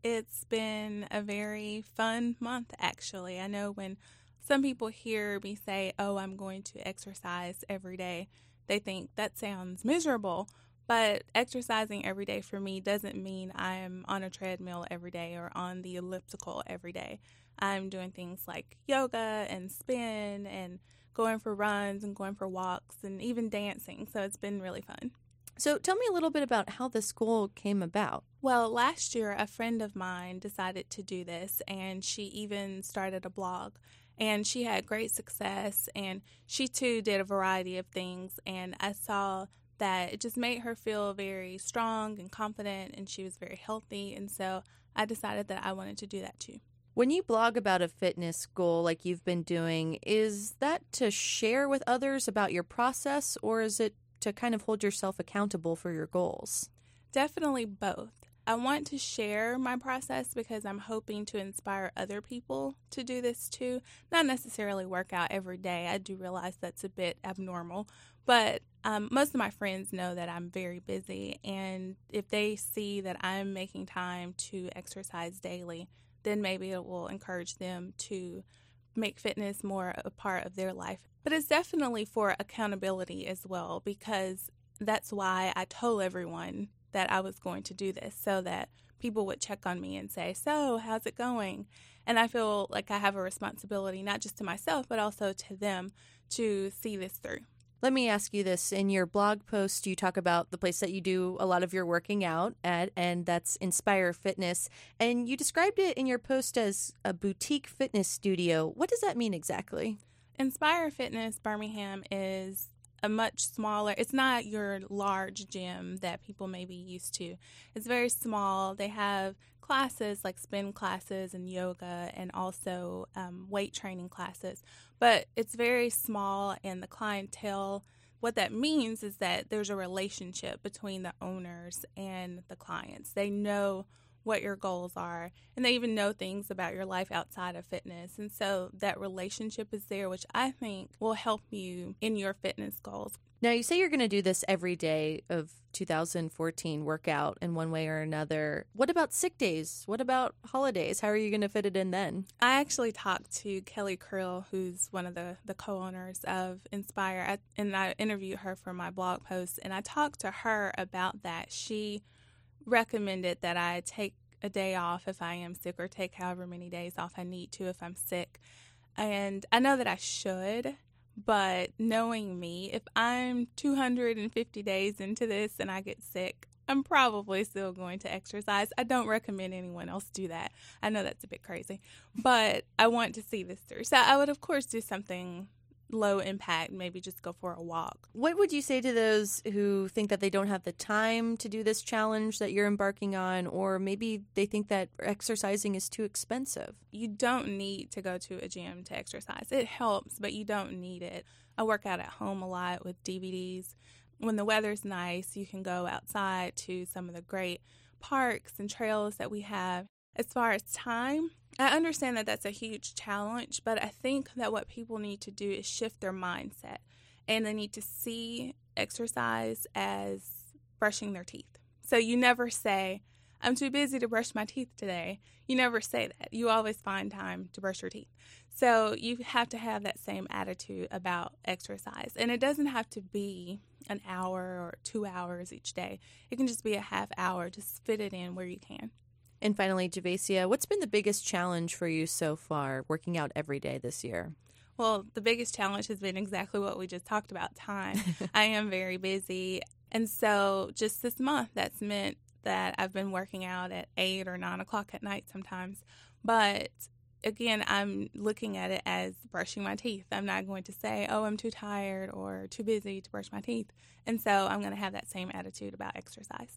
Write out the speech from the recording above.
It's been a very fun month, actually. I know when some people hear me say, oh, I'm going to exercise every day, they think that sounds miserable. But exercising every day for me doesn't mean I'm on a treadmill every day or on the elliptical every day. I'm doing things like yoga and spin and going for runs and going for walks and even dancing. So it's been really fun. So tell me a little bit about how this goal came about. Well, last year, a friend of mine decided to do this, and she even started a blog. And she had great success, and she too did a variety of things. And I saw that it just made her feel very strong and confident, and she was very healthy. And so I decided that I wanted to do that too. When you blog about a fitness goal like you've been doing, is that to share with others about your process, or is it to kind of hold yourself accountable for your goals? Definitely both. I want to share my process because I'm hoping to inspire other people to do this too. Not necessarily work out every day. I do realize that's a bit abnormal, but most of my friends know that I'm very busy, and if they see that I'm making time to exercise daily, then maybe it will encourage them to make fitness more a part of their life. But it's definitely for accountability as well, because that's why I told everyone that I was going to do this, so that people would check on me and say, so how's it going? And I feel like I have a responsibility, not just to myself, but also to them to see this through. Let me ask you this. In your blog post, you talk about the place that you do a lot of your working out at, and that's Inspire Fitness. And you described it in your post as a boutique fitness studio. What does that mean exactly? Inspire Fitness Birmingham is a much smaller, it's not your large gym that people may be used to. It's very small. They have classes like spin classes and yoga and also weight training classes. But it's very small, and the clientele, what that means is that there's a relationship between the owners and the clients. They know what your goals are, and they even know things about your life outside of fitness. And so that relationship is there, which I think will help you in your fitness goals. Now, you say you're going to do this every day of 2014 workout in one way or another. What about sick days? What about holidays? How are you going to fit it in then? I actually talked to Kelly Krill, who's one of the co-owners of Inspire, and I interviewed her for my blog post, and I talked to her about that. She recommended that I take a day off if I am sick, or take however many days off I need to if I'm sick. And I know that I should, but knowing me, if I'm 250 days into this and I get sick, I'm probably still going to exercise. I don't recommend anyone else do that. I know that's a bit crazy, but I want to see this through. So I would, of course, do something low impact, maybe just go for a walk. What would you say to those who think that they don't have the time to do this challenge that you're embarking on, or maybe they think that exercising is too expensive? You don't need to go to a gym to exercise. It helps, but you don't need it. I work out at home a lot with DVDs. When the weather's nice, you can go outside to some of the great parks and trails that we have. As far as time, I understand that that's a huge challenge, but I think that what people need to do is shift their mindset, and they need to see exercise as brushing their teeth. So you never say, I'm too busy to brush my teeth today. You never say that. You always find time to brush your teeth. So you have to have that same attitude about exercise. And it doesn't have to be an hour or 2 hours each day. It can just be a half hour. Just fit it in where you can. And finally, Javacia, what's been the biggest challenge for you so far working out every day this year? Well, the biggest challenge has been exactly what we just talked about, time. I am very busy. And so just this month, that's meant that I've been working out at 8 or 9 o'clock at night sometimes. But again, I'm looking at it as brushing my teeth. I'm not going to say, oh, I'm too tired or too busy to brush my teeth. And so I'm going to have that same attitude about exercise.